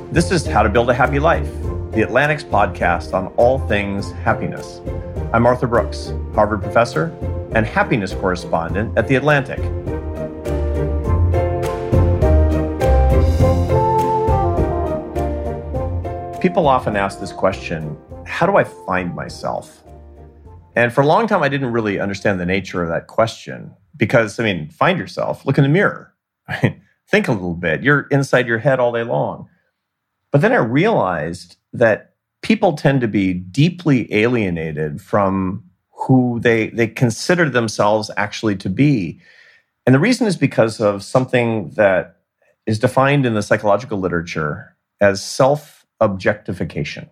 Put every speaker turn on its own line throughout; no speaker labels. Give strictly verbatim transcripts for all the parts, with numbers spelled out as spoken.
This is How to Build a Happy Life, the Atlantic's podcast on all things happiness. I'm Arthur Brooks, Harvard professor and happiness correspondent at The Atlantic. People often ask this question, how do I find myself? And for a long time, I didn't really understand the nature of that question because, I mean, find yourself, look in the mirror, think a little bit. You're inside your head all day long. But then I realized that people tend to be deeply alienated from who they, they consider themselves actually to be. And the reason is because of something that is defined in the psychological literature as self-objectification.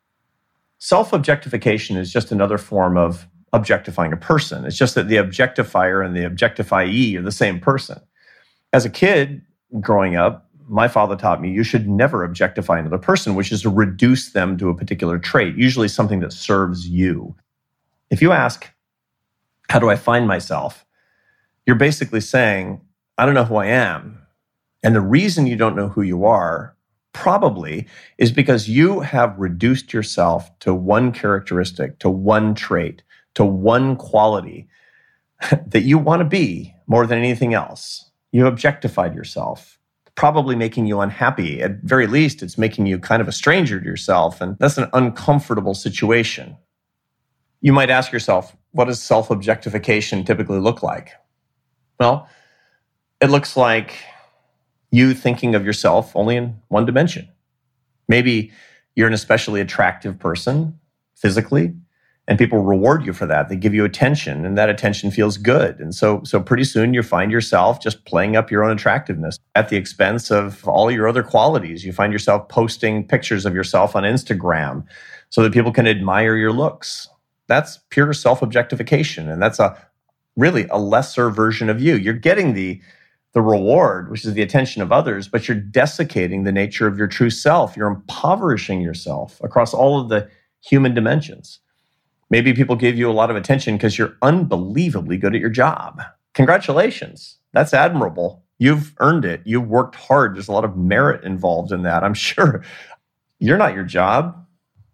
Self-objectification is just another form of objectifying a person. It's just that the objectifier and the objectifyee are the same person. As a kid growing up, my father taught me you should never objectify another person, which is to reduce them to a particular trait, usually something that serves you. If you ask, how do I find myself? You're basically saying, I don't know who I am. And the reason you don't know who you are probably is because you have reduced yourself to one characteristic, to one trait, to one quality that you want to be more than anything else. You objectified yourself, probably making you unhappy. At very least, it's making you kind of a stranger to yourself, and that's an uncomfortable situation. You might ask yourself, what does self-objectification typically look like? Well, it looks like you thinking of yourself only in one dimension. Maybe you're an especially attractive person physically, and people reward you for that. They give you attention, and that attention feels good. And so, so pretty soon you find yourself just playing up your own attractiveness at the expense of all your other qualities. You find yourself posting pictures of yourself on Instagram so that people can admire your looks. That's pure self-objectification, and that's a really a lesser version of you. You're getting the the reward, which is the attention of others, but you're desiccating the nature of your true self. You're impoverishing yourself across all of the human dimensions. Maybe people give you a lot of attention because you're unbelievably good at your job. Congratulations. That's admirable. You've earned it. You've worked hard. There's a lot of merit involved in that, I'm sure. You're not your job.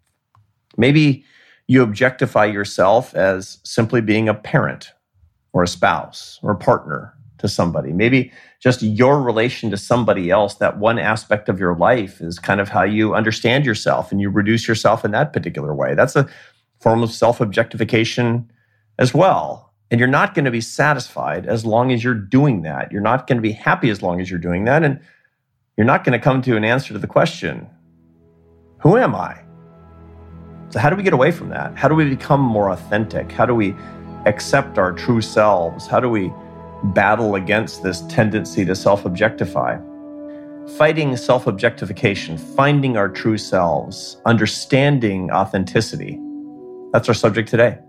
Maybe you objectify yourself as simply being a parent or a spouse or a partner to somebody. Maybe just your relation to somebody else, that one aspect of your life is kind of how you understand yourself, and you reduce yourself in that particular way. That's a form of self-objectification as well. And you're not going to be satisfied as long as you're doing that. You're not going to be happy as long as you're doing that. And you're not going to come to an answer to the question, who am I? So how do we get away from that? How do we become more authentic? How do we accept our true selves? How do we battle against this tendency to self-objectify? Fighting self-objectification, finding our true selves, understanding authenticity. That's our subject today.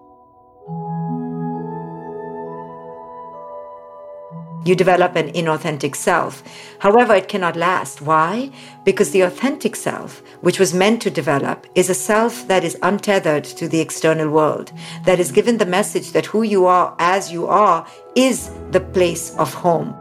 You develop an inauthentic self. However, it cannot last. Why? Because the authentic self, which was meant to develop, is a self that is untethered to the external world, that is given the message that who you are as you are is the place of home.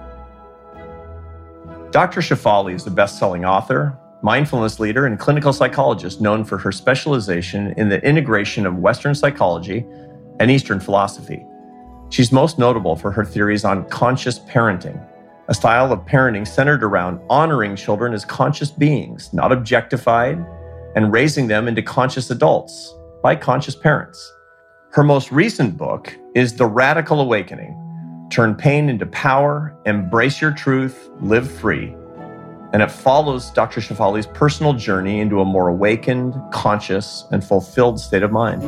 Doctor Shefali is a best-selling author, mindfulness leader, and clinical psychologist known for her specialization in the integration of Western psychology and Eastern philosophy. She's most notable for her theories on conscious parenting, a style of parenting centered around honoring children as conscious beings, not objectified, and raising them into conscious adults by conscious parents. Her most recent book is The Radical Awakening: Turn Pain into Power, Embrace Your Truth, Live Free. And it follows Doctor Shefali's personal journey into a more awakened, conscious, and fulfilled state of mind.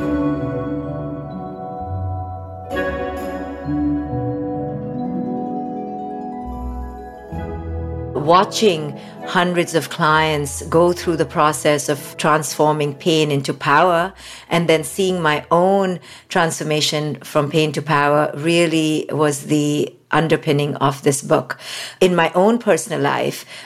Watching hundreds of clients go through the process of transforming pain into power, and then seeing my own transformation from pain to power really was the underpinning of this book. In my own personal life,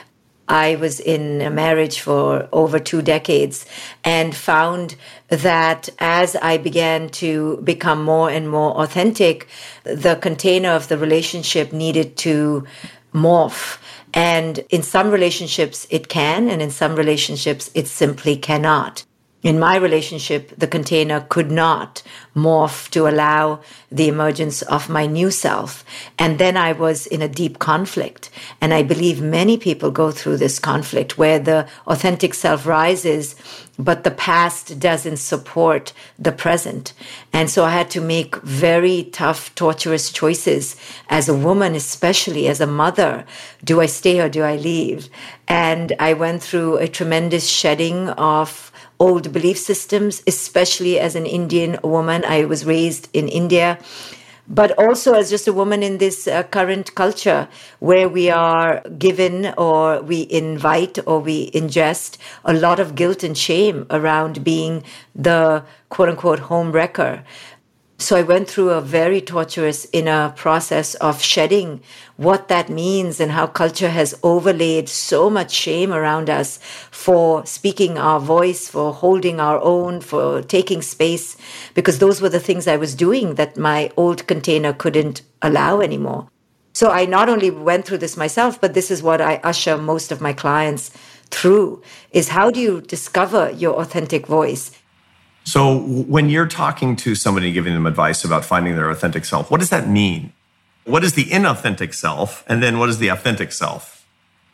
I was in a marriage for over two decades and found that as I began to become more and more authentic, the container of the relationship needed to morph. And in some relationships it can, and in some relationships it simply cannot. In my relationship, the container could not morph to allow the emergence of my new self. And then I was in a deep conflict. And I believe many people go through this conflict where the authentic self rises, but the past doesn't support the present. And so I had to make very tough, torturous choices as a woman, especially as a mother. Do I stay or do I leave? And I went through a tremendous shedding of old belief systems, especially as an Indian woman. I was raised in India, but also as just a woman in this uh, current culture where we are given or we invite or we ingest a lot of guilt and shame around being the quote unquote home wrecker. So I went through a very torturous inner process of shedding what that means and how culture has overlaid so much shame around us for speaking our voice, for holding our own, for taking space, because those were the things I was doing that my old container couldn't allow anymore. So I not only went through this myself, but this is what I usher most of my clients through, is how do you discover your authentic voice?
So when you're talking to somebody, giving them advice about finding their authentic self, what does that mean? What is the inauthentic self? And then what is the authentic self?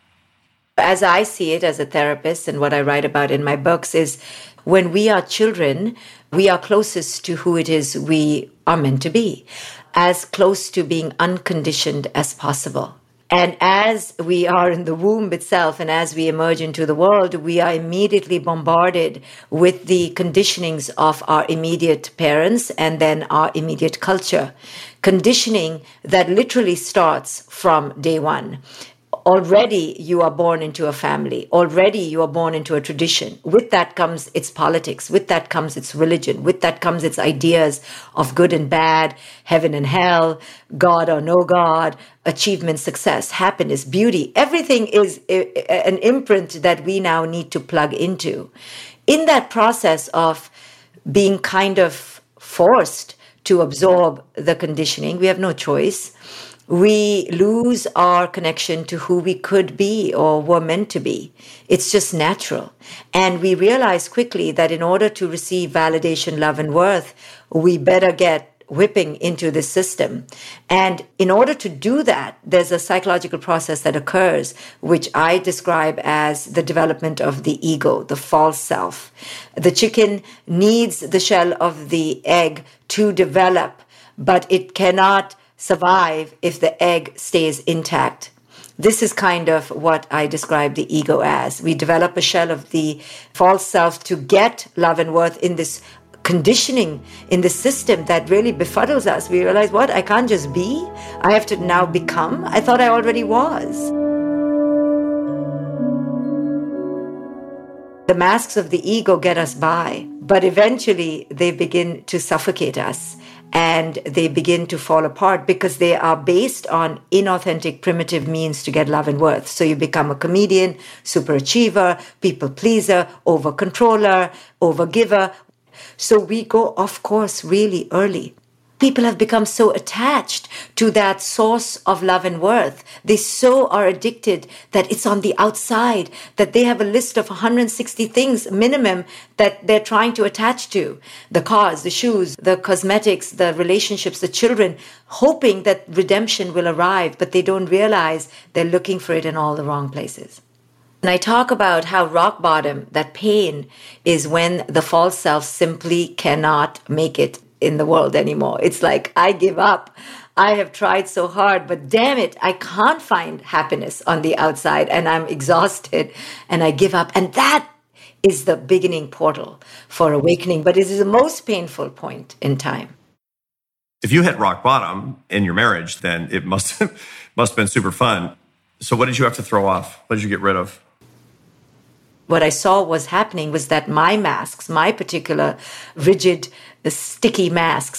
As I see it as a therapist, and what I write about in my books, is when we are children, we are closest to who it is we are meant to be, as close to being unconditioned as possible. And as we are in the womb itself and as we emerge into the world, we are immediately bombarded with the conditionings of our immediate parents and then our immediate culture. Conditioning that literally starts from day one. Already you are born into a family. Already you are born into a tradition. With that comes its politics. With that comes its religion. With that comes its ideas of good and bad, heaven and hell, God or no God, achievement, success, happiness, beauty. Everything is an imprint that we now need to plug into. In that process of being kind of forced to absorb the conditioning, we have no choice. We lose our connection to who we could be or were meant to be. It's just natural. And we realize quickly that in order to receive validation, love, and worth, we better get whipping into the system. And in order to do that, there's a psychological process that occurs, which I describe as the development of the ego, the false self. The chicken needs the shell of the egg to develop, but it cannot survive if the egg stays intact. This is kind of what I describe the ego as. We develop a shell of the false self to get love and worth in this conditioning, in the system that really befuddles us. We realize, what? I can't just be. I have to now become. I thought I already was. The masks of the ego get us by, but eventually they begin to suffocate us. And they begin to fall apart because they are based on inauthentic, primitive means to get love and worth. So you become a comedian, superachiever, people pleaser, over controller, over giver. So we go off course really early. People have become so attached to that source of love and worth. They so are addicted that it's on the outside, that they have a list of one hundred sixty things minimum that they're trying to attach to. The cars, the shoes, the cosmetics, the relationships, the children, hoping that redemption will arrive, but they don't realize they're looking for it in all the wrong places. And I talk about how rock bottom, that pain, is when the false self simply cannot make it in the world anymore. It's like, I give up. I have tried so hard, but damn it, I can't find happiness on the outside and I'm exhausted and I give up. And that is the beginning portal for awakening, but it is the most painful point in time.
If you hit rock bottom in your marriage, then it must, must have been super fun. So what did you have to throw off? What did you get rid of?
What I saw was happening was that my masks, my particular rigid, the sticky masks,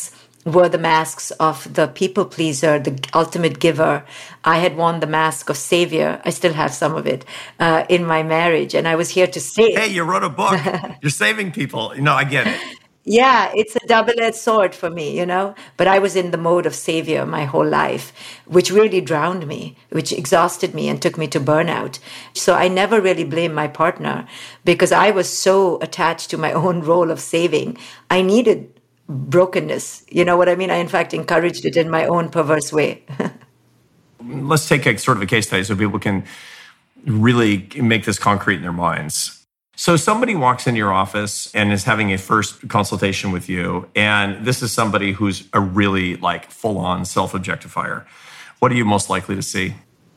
wore the masks of the people pleaser, the ultimate giver. I had worn the mask of savior. I still have some of it uh, in my marriage. And I was here to save.
Hey, you wrote a book. You're saving people. You know, I get it.
Yeah, it's a double-edged sword for me, you know. But I was in the mode of savior my whole life, which really drowned me, which exhausted me and took me to burnout. So I never really blamed my partner because I was so attached to my own role of saving. I needed brokenness. You know what I mean? I, in fact, encouraged it in my own perverse way.
Let's take a sort of a case study so people can really make this concrete in their minds. So somebody walks into your office and is having a first consultation with you, and this is somebody who's a really like full-on self-objectifier. What are you most likely to see?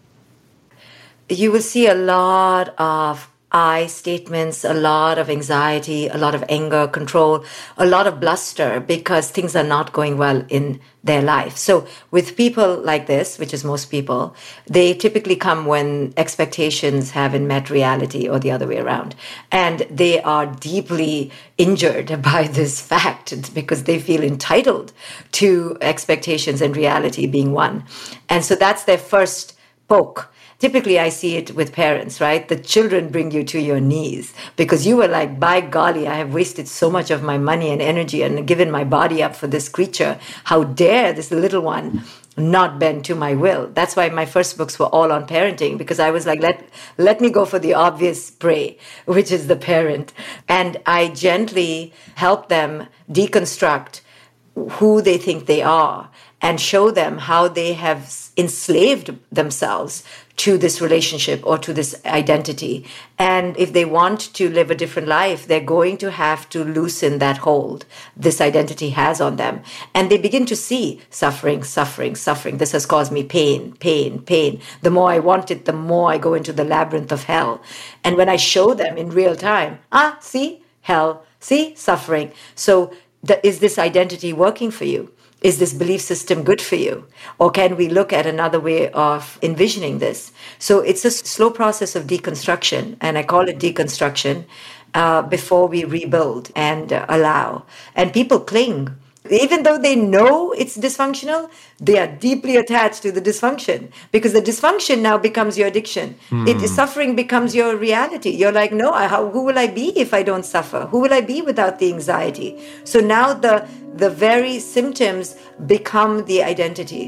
You will see a lot of I statements, a lot of anxiety, a lot of anger, control, a lot of bluster because things are not going well in their life. So with people like this, which is most people, they typically come when expectations haven't met reality or the other way around. And they are deeply injured by this fact because they feel entitled to expectations and reality being one. And so that's their first poke. Typically, I see it with parents, right? The children bring you to your knees because you were like, by golly, I have wasted so much of my money and energy and given my body up for this creature. How dare this little one not bend to my will? That's why my first books were all on parenting because I was like, let, let me go for the obvious prey, which is the parent. And I gently help them deconstruct who they think they are and show them how they have enslaved themselves to this relationship or to this identity. And if they want to live a different life, they're going to have to loosen that hold this identity has on them. And they begin to see suffering, suffering, suffering. This has caused me pain, pain, pain. The more I want it, the more I go into the labyrinth of hell. And when I show them in real time, ah, see, hell, see, suffering. So the, is this identity working for you? Is this belief system good for you? Or can we look at another way of envisioning this? So it's a slow process of deconstruction, and I call it deconstruction, uh, before we rebuild and uh, allow. And people cling. Even though they know it's dysfunctional, they are deeply attached to the dysfunction because the dysfunction now becomes your addiction. Mm. It, suffering becomes your reality. You're like, no, I, how, who will I be if I don't suffer? Who will I be without the anxiety? So now the, the very symptoms become the identity.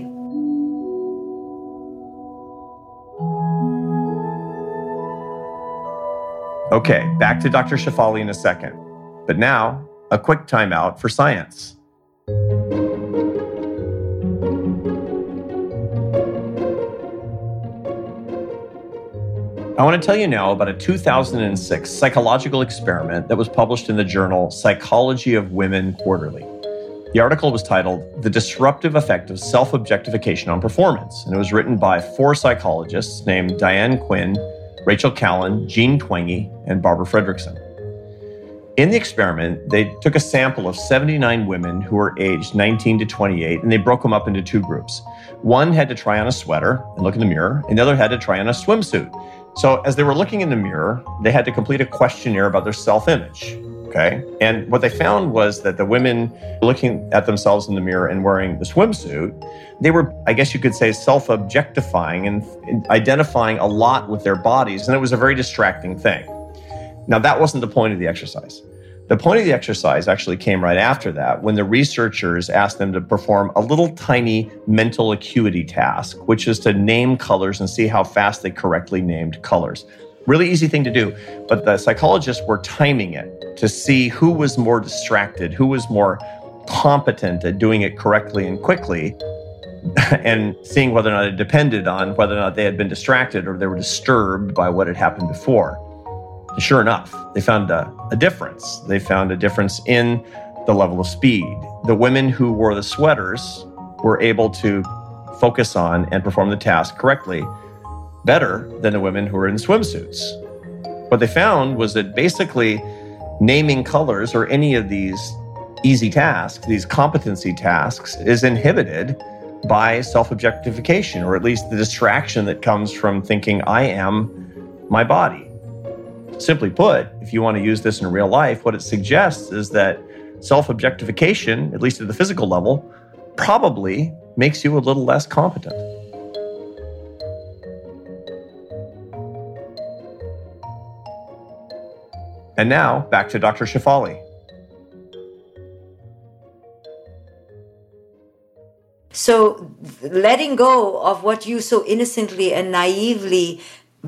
Okay, back to Doctor Shefali in a second. But now, a quick timeout for science. I want to tell you now about a two thousand six psychological experiment that was published in the journal Psychology of Women Quarterly. The article was titled The Disruptive Effect of Self-Objectification on Performance, and it was written by four psychologists named Diane Quinn, Rachel Callan, Jean Twenge, and Barbara Fredrickson. In the experiment, they took a sample of seventy-nine women who were aged nineteen to twenty-eight, and they broke them up into two groups. One had to try on a sweater and look in the mirror, and the other had to try on a swimsuit. So as they were looking in the mirror, they had to complete a questionnaire about their self-image, okay? And what they found was that the women looking at themselves in the mirror and wearing the swimsuit, they were, I guess you could say, self-objectifying and identifying a lot with their bodies, and it was a very distracting thing. Now, that wasn't the point of the exercise. The point of the exercise actually came right after that when the researchers asked them to perform a little tiny mental acuity task, which is to name colors and see how fast they correctly named colors. Really easy thing to do, but the psychologists were timing it to see who was more distracted, who was more competent at doing it correctly and quickly, and seeing whether or not it depended on whether or not they had been distracted or they were disturbed by what had happened before. Sure enough, they found a, a difference. They found a difference in the level of speed. The women who wore the sweaters were able to focus on and perform the task correctly better than the women who were in swimsuits. What they found was that basically naming colors or any of these easy tasks, these competency tasks, is inhibited by self-objectification, or at least the distraction that comes from thinking, I am my body. Simply put, if you want to use this in real life, what it suggests is that self-objectification, at least at the physical level, probably makes you a little less competent. And now, back to Doctor Shefali.
So letting go of what you so innocently and naively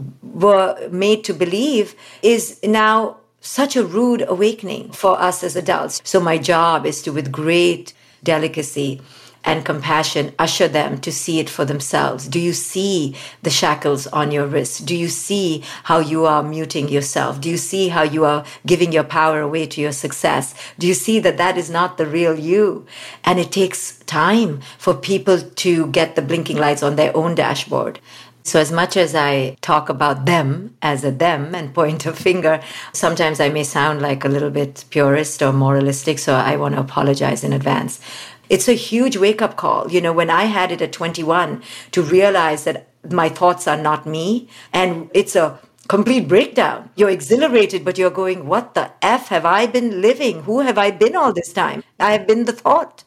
were made to believe is now such a rude awakening for us as adults. So my job is to, with great delicacy and compassion, usher them to see it for themselves. Do you see the shackles on your wrists? Do you see how you are muting yourself? Do you see how you are giving your power away to your success? Do you see that that is not the real you? And it takes time for people to get the blinking lights on their own dashboard. So as much as I talk about them as a them and point a finger, sometimes I may sound like a little bit purist or moralistic, so I want to apologize in advance. It's a huge wake-up call. You know, when I had it at twenty-one, to realize that my thoughts are not me, and it's a complete breakdown. You're exhilarated, but you're going, what the F have I been living? Who have I been all this time? I have been the thought.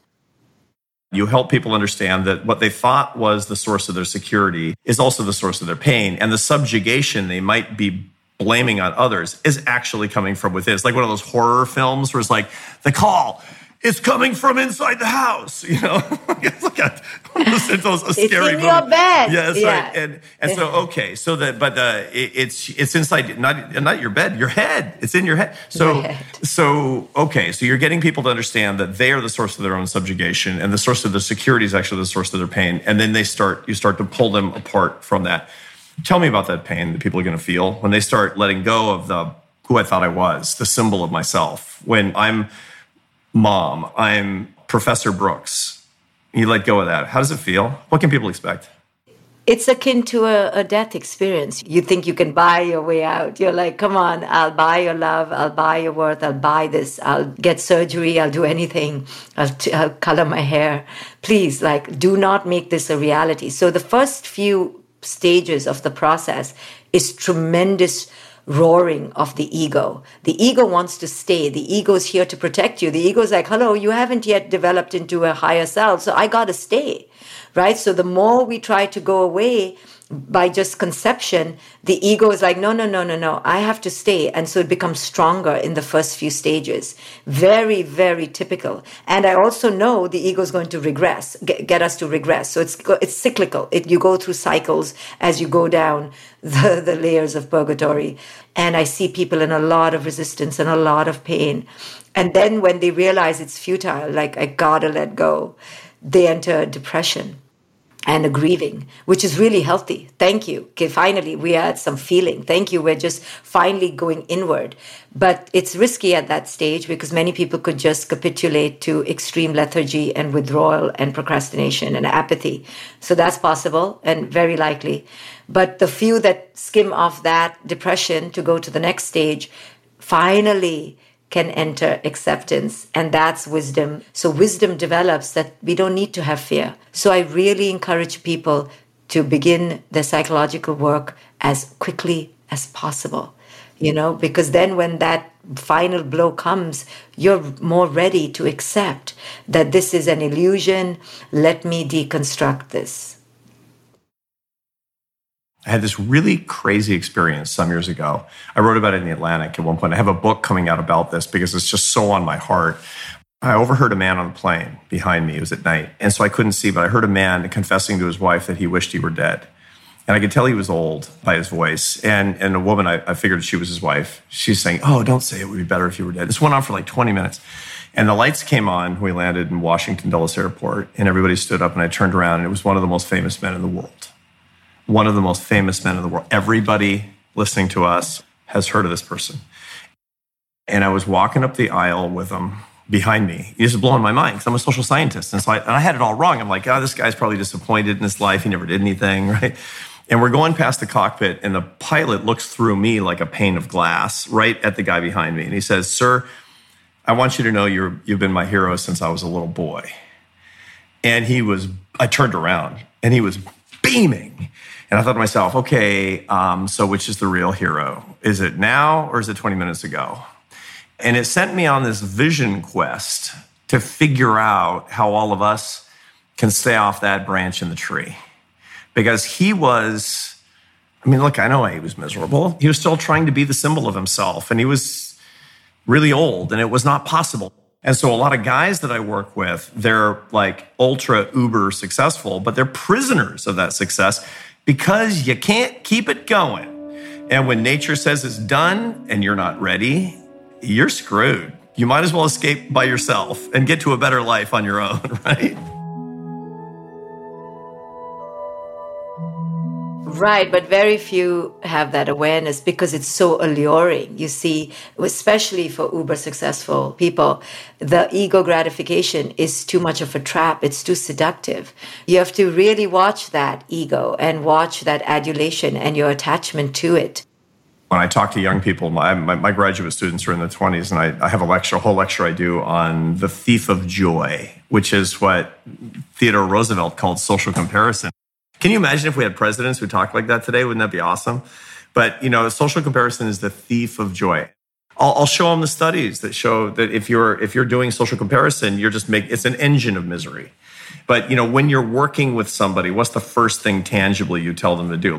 You help people understand that what they thought was the source of their security is also the source of their pain, and the subjugation they might be blaming on others is actually coming from within. It's like one of those horror films where it's like, the call, it's coming from inside the house, you know? It's like a, it's a, a
it's
scary
in
movie.
your bed.
Yeah, that's
yeah.
right. And and so okay, so that but uh, it, it's it's inside not not your bed, your head. It's in your head. So
head.
so okay, so you're getting people to understand that they are the source of their own subjugation, and the source of their security is actually the source of their pain. And then they start you start to pull them apart from that. Tell me about that pain that people are going to feel when they start letting go of the who I thought I was, the symbol of myself. When I'm Mom, I'm Professor Brooks. You let go of that. How does it feel? What can people expect?
It's akin to a, a death experience. You think you can buy your way out. You're like, come on, I'll buy your love. I'll buy your worth. I'll buy this. I'll get surgery. I'll do anything. I'll, t- I'll color my hair. Please, like, do not make this a reality. So the first few stages of the process is tremendous roaring of the ego. The ego wants to stay. The ego is here to protect you. The ego is like, hello, you haven't yet developed into a higher self, so I got to stay, right? So the more we try to go away by just conception, the ego is like, no, no, no, no, no, I have to stay. And so it becomes stronger in the first few stages. Very, very typical. And I also know the ego is going to regress, get, get us to regress. So it's it's cyclical. It, you go through cycles as you go down the, the layers of purgatory. And I see people in a lot of resistance and a lot of pain. And then when they realize it's futile, like, I gotta let go, they enter depression and a grieving, which is really healthy. Thank you. Okay, finally, we had some feeling. Thank you. We're just finally going inward. But it's risky at that stage because many people could just capitulate to extreme lethargy and withdrawal and procrastination and apathy. So that's possible and very likely. But the few that skim off that depression to go to the next stage finally can enter acceptance, and that's wisdom. So wisdom develops that we don't need to have fear. So I really encourage people to begin their psychological work as quickly as possible, you know, because then when that final blow comes, you're more ready to accept that this is an illusion. Let me deconstruct this.
I had this really crazy experience some years ago. I wrote about it in the Atlantic at one point. I have a book coming out about this because it's just so on my heart. I overheard a man on a plane behind me. It was at night. And so I couldn't see, but I heard a man confessing to his wife that he wished he were dead. And I could tell he was old by his voice. And, and a woman, I, I figured she was his wife. She's saying, oh, don't say it would be better if you were dead. This went on for like twenty minutes. And the lights came on. We landed in Washington Dulles Airport. And everybody stood up and I turned around and it was one of the most famous men in the world. One of the most famous men in the world. Everybody listening to us has heard of this person. And I was walking up the aisle with him behind me. He was blowing my mind because I'm a social scientist. And so I, and I had it all wrong. I'm like, oh, this guy's probably disappointed in his life. He never did anything, right? And we're going past the cockpit and the pilot looks through me like a pane of glass right at the guy behind me. And he says, sir, I want you to know you're, you've been my hero since I was a little boy. And he was, I turned around and he was beaming. And I thought to myself, okay, um, so which is the real hero? Is it now or is it twenty minutes ago? And it sent me on this vision quest to figure out how all of us can stay off that branch in the tree. Because he was, I mean, look, I know he was miserable. He was still trying to be the symbol of himself, and he was really old, and it was not possible. And so a lot of guys that I work with, they're like ultra uber successful, but they're prisoners of that success because you can't keep it going. And when nature says it's done and you're not ready, you're screwed. You might as well escape by yourself and get to a better life on your own, right?
Right, but very few have that awareness because it's so alluring. You see, especially for uber successful people, the ego gratification is too much of a trap. It's too seductive. You have to really watch that ego and watch that adulation and your attachment to it.
When I talk to young people, my, my, my graduate students are in their twenties, and I, I have a lecture, a whole lecture I do on the thief of joy, which is what Theodore Roosevelt called social comparison. Can you imagine if we had presidents who talked like that today? Wouldn't that be awesome? But, you know, social comparison is the thief of joy. I'll, I'll show them the studies that show that if you're if you're doing social comparison, you're just making, it's an engine of misery. But, you know, when you're working with somebody, what's the first thing tangibly you tell them to do?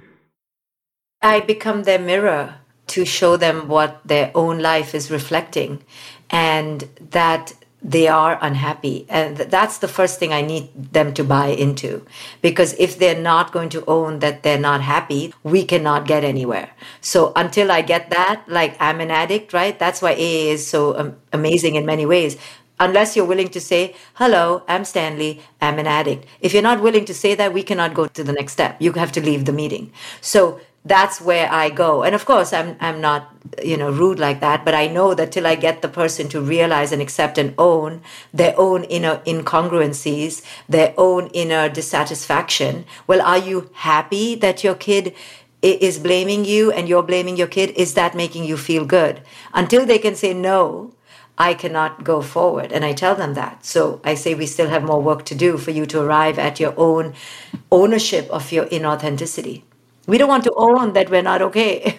I become their mirror to show them what their own life is reflecting, and that they are unhappy. And that's the first thing I need them to buy into. Because if they're not going to own that they're not happy, we cannot get anywhere. So until I get that, like I'm an addict, right? That's why A A is so um, amazing in many ways. Unless you're willing to say, hello, I'm Stanley, I'm an addict. If you're not willing to say that, we cannot go to the next step. You have to leave the meeting. So that's where I go. And of course, I'm I'm not, you know, rude like that, but I know that till I get the person to realize and accept and own their own inner incongruencies, their own inner dissatisfaction. Well, are you happy that your kid is blaming you and you're blaming your kid? Is that making you feel good? Until they can say no, I cannot go forward. And I tell them that. So I say we still have more work to do for you to arrive at your own ownership of your inauthenticity. We don't want to own that we're not okay.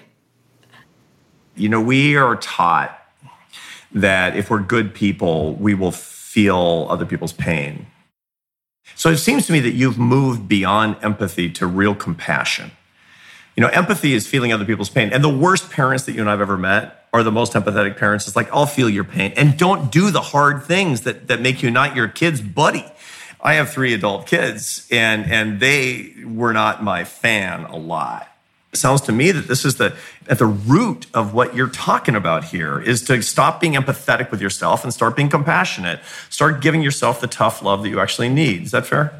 You know, we are taught that if we're good people, we will feel other people's pain. So it seems to me that you've moved beyond empathy to real compassion. You know, empathy is feeling other people's pain. And the worst parents that you and I've ever met are the most empathetic parents. It's like, I'll feel your pain. And don't do the hard things that, that make you not your kid's buddy. I have three adult kids, and, and they were not my fan a lot. It sounds to me that this is the at the root of what you're talking about here, is to stop being empathetic with yourself and start being compassionate. Start giving yourself the tough love that you actually need. Is that fair?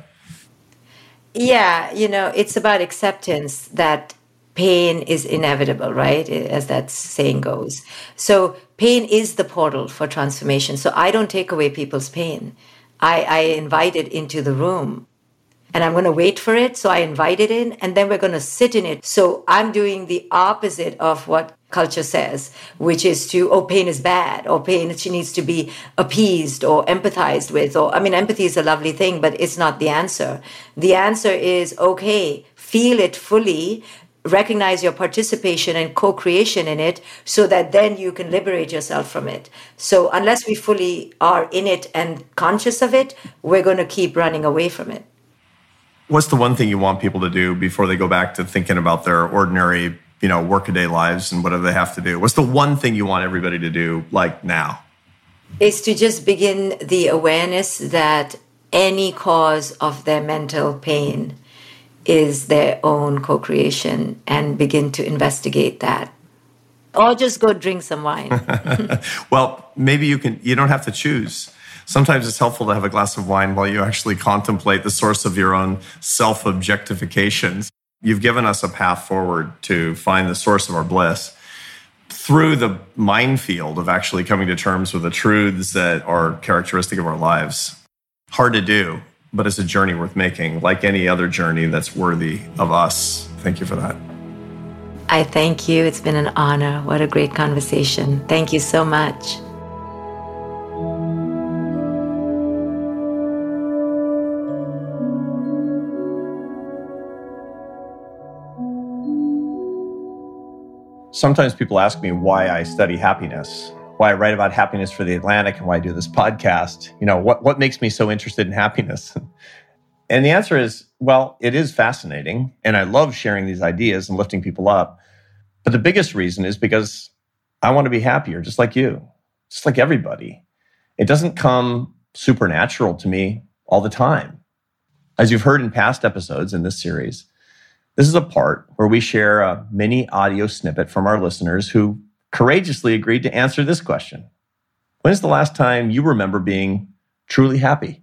Yeah, you know, it's about acceptance that pain is inevitable, right? As that saying goes. So pain is the portal for transformation. So I don't take away people's pain. I, I invite it into the room, and I'm going to wait for it. So I invite it in, and then we're going to sit in it. So I'm doing the opposite of what culture says, which is to, oh, pain is bad, or pain, she needs to be appeased or empathized with. Or, I mean, empathy is a lovely thing, but it's not the answer. The answer is, okay, feel it fully, recognize your participation and co-creation in it, so that then you can liberate yourself from it. So unless we fully are in it and conscious of it, we're going to keep running away from it.
What's the one thing you want people to do before they go back to thinking about their ordinary, you know, workaday lives and whatever they have to do? What's the one thing you want everybody to do, like now?
Is to just begin the awareness that any cause of their mental pain is their own co-creation, and begin to investigate that. Or just go drink some wine.
Well, maybe you can, you don't have to choose. Sometimes it's helpful to have a glass of wine while you actually contemplate the source of your own self-objectification. You've given us a path forward to find the source of our bliss through the minefield of actually coming to terms with the truths that are characteristic of our lives. Hard to do, but it's a journey worth making, like any other journey that's worthy of us. Thank you for that.
I thank you. It's been an honor. What a great conversation. Thank you so much.
Sometimes people ask me why I study happiness, why I write about happiness for The Atlantic, and why I do this podcast. You know, what, what makes me so interested in happiness? And the answer is, well, it is fascinating. And I love sharing these ideas and lifting people up. But the biggest reason is because I want to be happier, just like you, just like everybody. It doesn't come supernatural to me all the time. As you've heard in past episodes in this series, this is a part where we share a mini audio snippet from our listeners who courageously agreed to answer this question. When's the last time you remember being truly happy?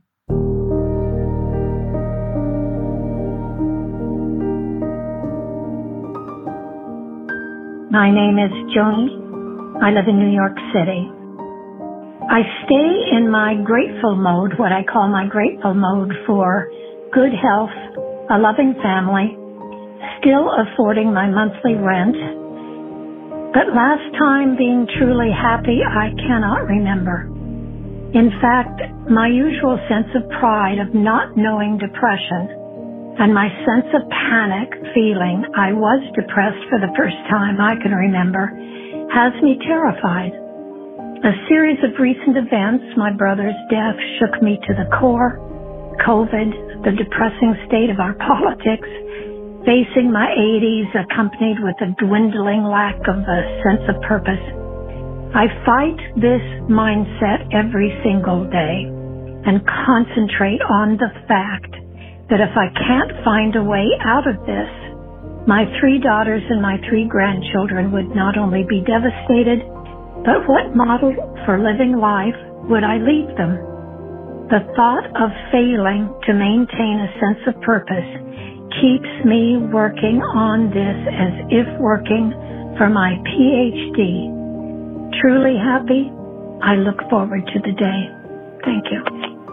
My name is Joni. I live in New York City. I stay in my grateful mode, what I call my grateful mode, for good health, a loving family, still affording my monthly rent. But last time being truly happy, I cannot remember. In fact, my usual sense of pride of not knowing depression and my sense of panic feeling I was depressed for the first time I can remember has me terrified. A series of recent events, my brother's death, shook me to the core. COVID, the depressing state of our politics, facing my eighties accompanied with a dwindling lack of a sense of purpose. I fight this mindset every single day and concentrate on the fact that if I can't find a way out of this, my three daughters and my three grandchildren would not only be devastated, but what model for living life would I leave them? The thought of failing to maintain a sense of purpose keeps me working on this as if working for my P H D. Truly happy, I look forward to the day. Thank you.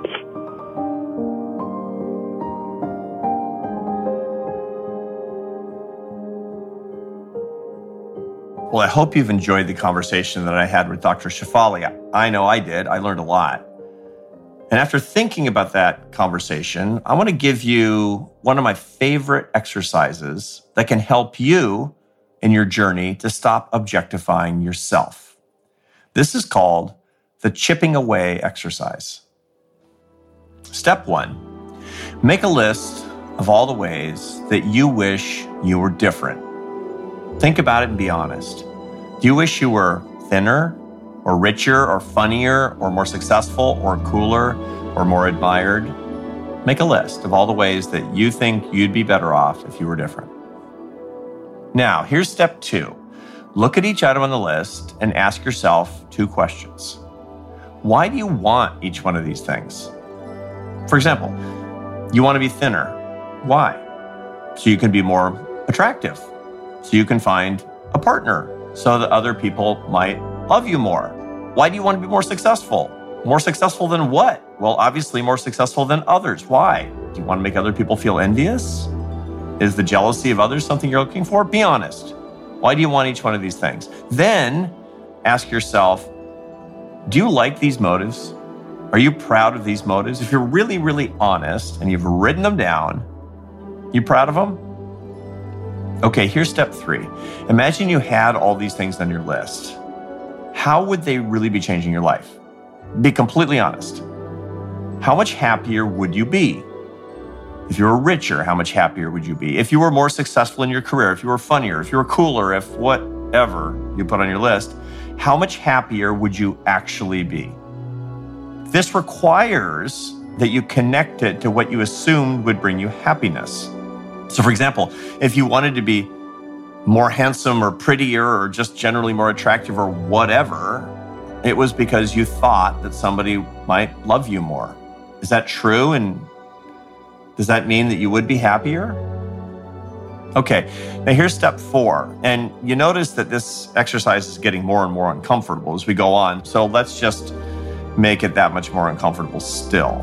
Well, I hope you've enjoyed the conversation that I had with Doctor Shefali. I know I did. I learned a lot. And after thinking about that conversation, I want to give you one of my favorite exercises that can help you in your journey to stop objectifying yourself. This is called the chipping away exercise. Step one, make a list of all the ways that you wish you were different. Think about it and be honest. Do you wish you were thinner or richer or funnier or more successful or cooler or more admired? Make a list of all the ways that you think you'd be better off if you were different. Now, here's step two. Look at each item on the list and ask yourself two questions. Why do you want each one of these things? For example, you want to be thinner. Why? So you can be more attractive. So you can find a partner so that other people might love you more. Why do you want to be more successful? More successful than what? Well, obviously more successful than others. Why? Do you want to make other people feel envious? Is the jealousy of others something you're looking for? Be honest. Why do you want each one of these things? Then ask yourself, do you like these motives? Are you proud of these motives? If you're really, really honest and you've written them down, you proud of them? Okay, here's step three. Imagine you had all these things on your list. How would they really be changing your life? Be completely honest. How much happier would you be? If you were richer, how much happier would you be? If you were more successful in your career, if you were funnier, if you were cooler, if whatever you put on your list, how much happier would you actually be? This requires that you connect it to what you assumed would bring you happiness. So for example, if you wanted to be more handsome or prettier or just generally more attractive or whatever, it was because you thought that somebody might love you more. Is that true? And does that mean that you would be happier? Okay, now here's step four. And you notice that this exercise is getting more and more uncomfortable as we go on. So let's just make it that much more uncomfortable still.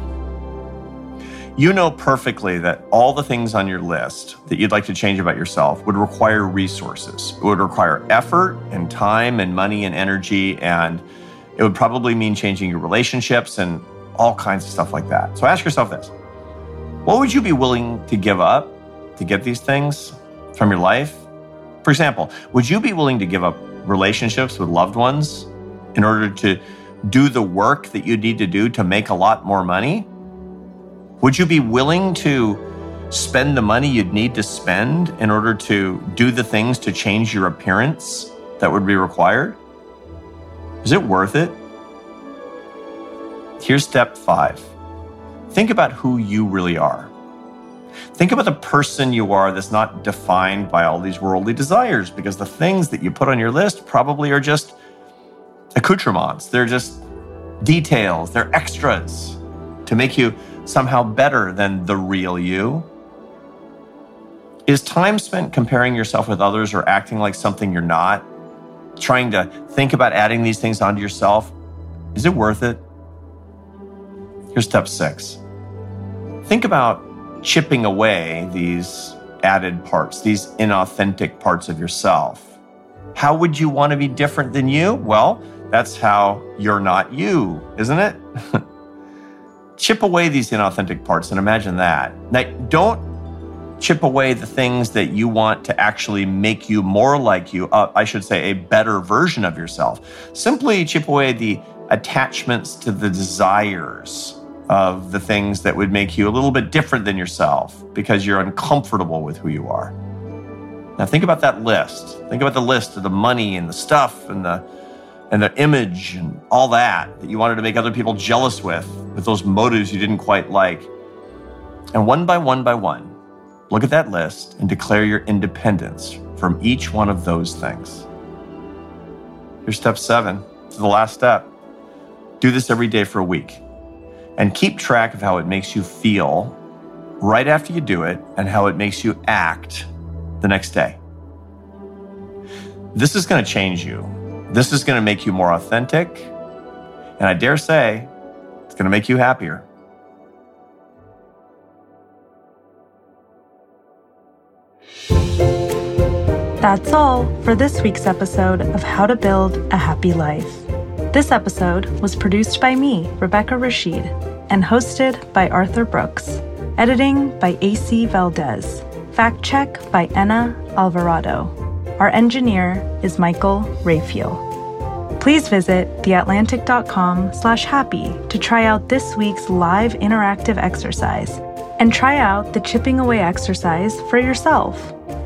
You know perfectly that all the things on your list that you'd like to change about yourself would require resources. It would require effort and time and money and energy, and it would probably mean changing your relationships and all kinds of stuff like that. So ask yourself this. What would you be willing to give up to get these things from your life? For example, would you be willing to give up relationships with loved ones in order to do the work that you need to do to make a lot more money? Would you be willing to spend the money you'd need to spend in order to do the things to change your appearance that would be required? Is it worth it? Here's step five. Think about who you really are. Think about the person you are that's not defined by all these worldly desires, because the things that you put on your list probably are just accoutrements. They're just details. They're extras to make you somehow better than the real you. Is time spent comparing yourself with others or acting like something you're not, trying to think about adding these things onto yourself, is it worth it? Here's step six. Think about chipping away these added parts, these inauthentic parts of yourself. How would you want to be different than you? Well, that's how you're not you, isn't it? Chip away these inauthentic parts and imagine that. Now, don't chip away the things that you want to actually make you more like you, uh, I should say a better version of yourself. Simply chip away the attachments to the desires of the things that would make you a little bit different than yourself because you're uncomfortable with who you are. Now think about that list. Think about the list of the money and the stuff and the and the image and all that that you wanted to make other people jealous with, with those motives you didn't quite like. And one by one by one, look at that list and declare your independence from each one of those things. Here's step seven. This is the last step. Do this every day for a week. And keep track of how it makes you feel right after you do it and how it makes you act the next day. This is going to change you. This is going to make you more authentic. And I dare say, it's going to make you happier.
That's all for this week's episode of How to Build a Happy Life. This episode was produced by me, Rebecca Rashid, and hosted by Arthur Brooks. Editing by A C Valdez. Fact check by Enna Alvarado. Our engineer is Michael Rayfield. Please visit theatlantic.com slash happy to try out this week's live interactive exercise and try out the chipping away exercise for yourself.